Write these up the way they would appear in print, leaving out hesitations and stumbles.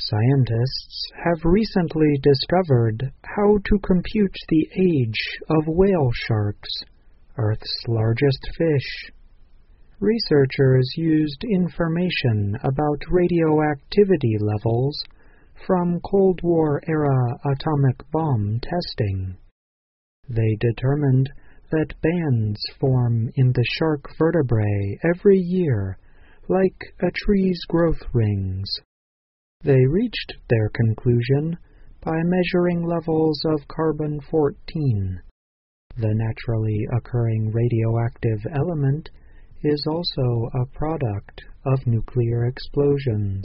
Scientists have recently discovered how to compute the age of whale sharks, Earth's largest fish. Researchers used information about radioactivity levels from Cold War-era atomic bomb testing. They determined that bands form in the shark vertebrae every year, like a tree's growth rings. They reached their conclusion by measuring levels of carbon-14. The naturally occurring radioactive element is also a product of nuclear explosions.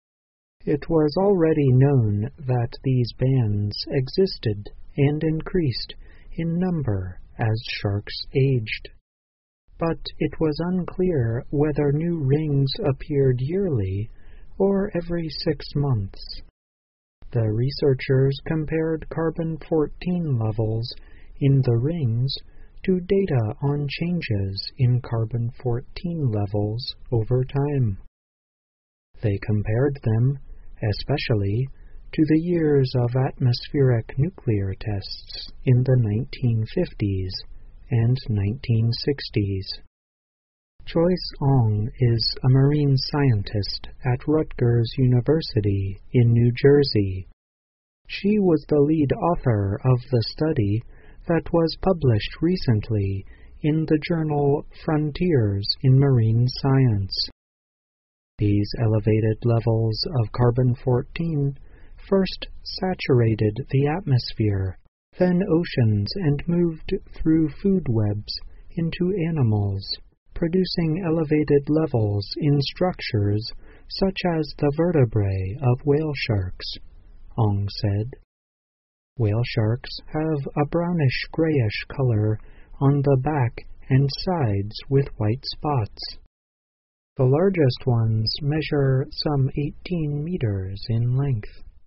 It was already known that these bands existed and increased in number as sharks aged. But it was unclear whether new rings appeared yearly or every 6 months. The researchers compared carbon-14 levels in the rings to data on changes in carbon-14 levels over time. They compared them, especially, to the years of atmospheric nuclear tests in the 1950s and 1960s. Joyce Ong is a marine scientist at Rutgers University in New Jersey. She was the lead author of the study that was published recently in the journal Frontiers in Marine Science. These elevated levels of carbon-14 first saturated the atmosphere, then oceans, and moved through food webs into animals, producing elevated levels in structures such as the vertebrae of whale sharks, Ong said. Whale sharks have a brownish-grayish color on the back and sides with white spots. The largest ones measure some 18 meters in length.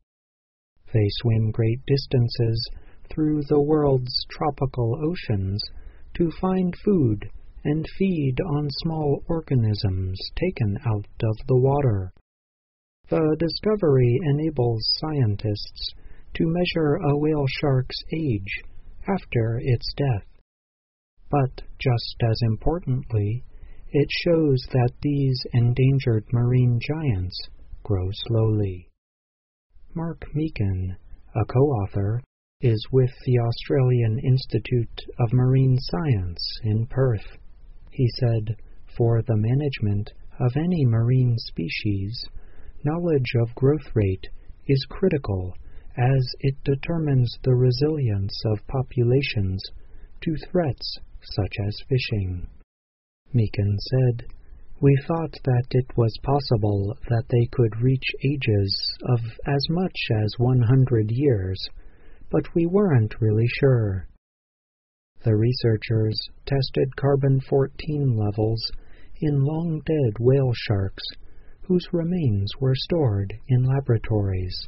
They swim great distances through the world's tropical oceans to find food and feed on small organisms taken out of the water. The discovery enables scientists to measure a whale shark's age after its death. But just as importantly, it shows that these endangered marine giants grow slowly. Mark Meakin, a co-author, is with the Australian Institute of Marine Science in Perth. He said, "For the management of any marine species, knowledge of growth rate is critical as it determines the resilience of populations to threats such as fishing." Meakin said, "We thought that it was possible that they could reach ages of as much as 100 years, but we weren't really sure." The researchers tested carbon-14 levels in long-dead whale sharks whose remains were stored in laboratories.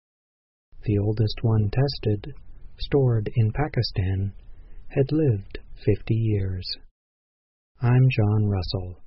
The oldest one tested, stored in Pakistan, had lived 50 years. I'm John Russell.